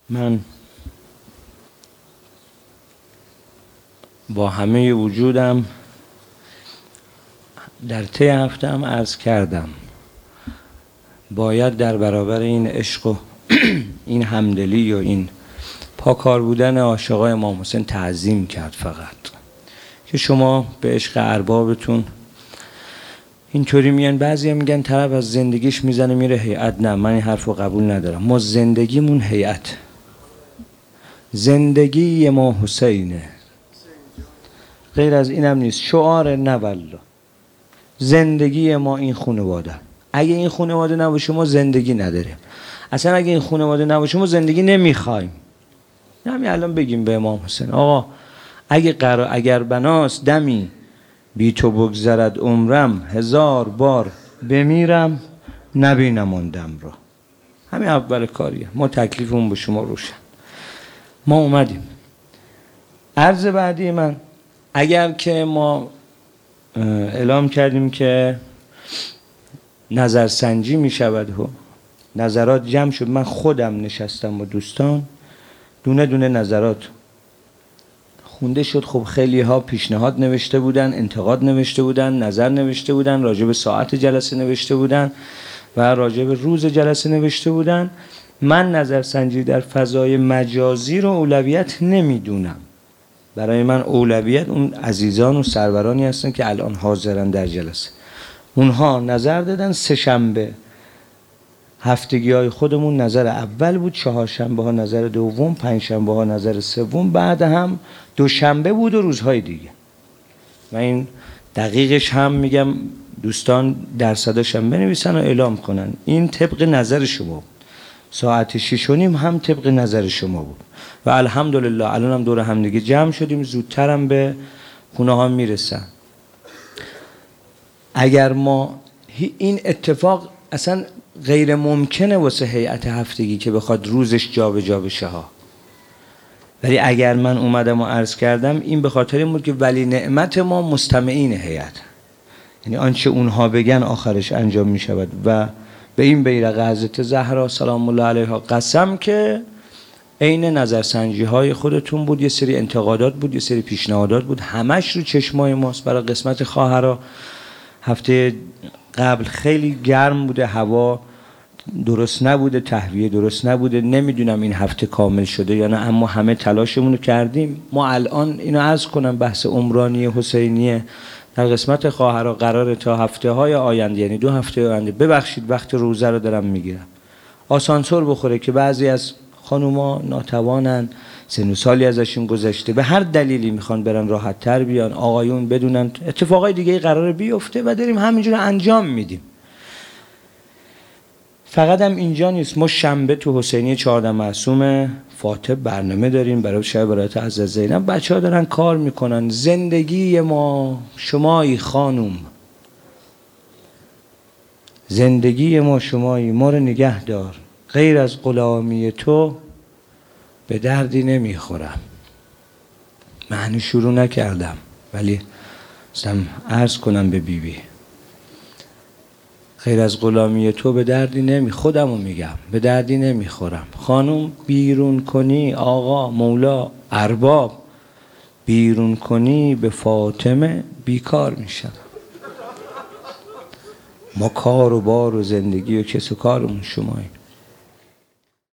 من با همه وجودم در طی هفته‌ام عرض کردم باید در برابر این عشق و این همدلی و این پاکار بودن عاشقای امام حسین تعظیم کرد، فقط که شما به عشق اربابتون اینطوری میگن. بعضی میگن طرف از زندگیش میزنه میره هیئت. نه، من این حرف رو قبول ندارم. ما زندگیمون هیئت، زندگی ما حسینه، غیر از اینم نیست. شعار نه والله، زندگی ما این خانواده. اگه این خانواده نباشه ما زندگی نداریم. اصلا اگه این خانواده نباشه ما زندگی نمیخوایم. همین الان بگیم به امام حسین آقا اگر بناست دمی بی تو بگذرد عمرم، 1000 بار بمیرم نبینم آن دم را. همین اول کاریه. ما تکلیفمون به شما روشن. ما اومدیم. عرض بعدی من، اگر که ما اعلام کردیم که نظرسنجی می شود و نظرات جمع شد، من خودم نشستم با دوستان دونه دونه نظرات خونده شد. خب خیلی ها پیشنهاد نوشته بودن، انتقاد نوشته بودن، نظر نوشته بودن، راجع به ساعت جلسه نوشته بودن و راجع به روز جلسه نوشته بودن. من نظرسنجی در فضای مجازی رو اولویت نمیدونم. برای من اولویت اون عزیزان و سرورانی هستن که الان حاضرن در جلسه. اونها نظر دادن. 3 شنبه هفتگی های خودمون نظر اول بود، 4 شنبه ها نظر دوم، 5 شنبه ها نظر سوم، بعد هم 2 شنبه بود و روزهای دیگه. و این دقیقش هم میگم دوستان درصدش هم بنویسن و اعلام کنن. این طبق نظر شما بود. ساعت 6:30 هم طبق نظر شما بود و الحمدلله الان هم دور هم دیگه جمع شدیم، زودتر هم به خونه ها میرسن. اگر ما این اتفاق اصلا غیر ممکنه واسه هیئت هفتگی که بخواد روزش جابجا بشه ها، ولی اگر من اومدم و عرض کردم این به خاطر این بود که ولی نعمت ما مستمعین هیئت، یعنی آنچه اونها بگن آخرش انجام می شود. و به این بیرق حضرت زهرا سلام الله علیها قسم که عین نظرسنجی های خودتون بود. یه سری انتقادات بود، یه سری پیشنهادات بود، همش رو چشمای ماست. برای قسمت خواهرها هفته قبل خیلی گرم بوده، هوا درست نبوده، تهویه درست نبوده. نمیدونم این هفته کامل شده یا نه، اما همه تلاشمون رو کردیم. ما الان اینو عرض کنم بحث عمرانی حسینیه در قسمت خواهرها قراره تا هفته های آینده، یعنی 2 هفته آینده، ببخشید وقت روزه رو دارم میگیرم، آسانسور بخوره که بعضی از خانوما ناتوانن، سن و سالی ازشون گذشته، به هر دلیلی میخوان برن راحت تر بیان، آقایون بدونن اتفاقای دیگه قراره بیفته و داریم همینجور انجام میدیم. فقط هم اینجا نیست. ما شنبه تو حسینی 14 معصوم فاتح برنامه داریم برای شب برایت از زینب. بچه‌ها دارن کار میکنن. زندگی ما شمایی خانوم، زندگی ما شمایی، ما رو نگه دار، غیر از غلامی تو به دردی نمیخورم. من هنوز شروع نکردم ولی عرض کنم به بیبی غیر از غلامی تو به دردی خودمو میگم به دردی نمیخورم. خانم بیرون کنی، آقا مولا ارباب بیرون کنی به فاطمه بیکار میشم. ما کار و بار و زندگی و کس و کارمون شماییم.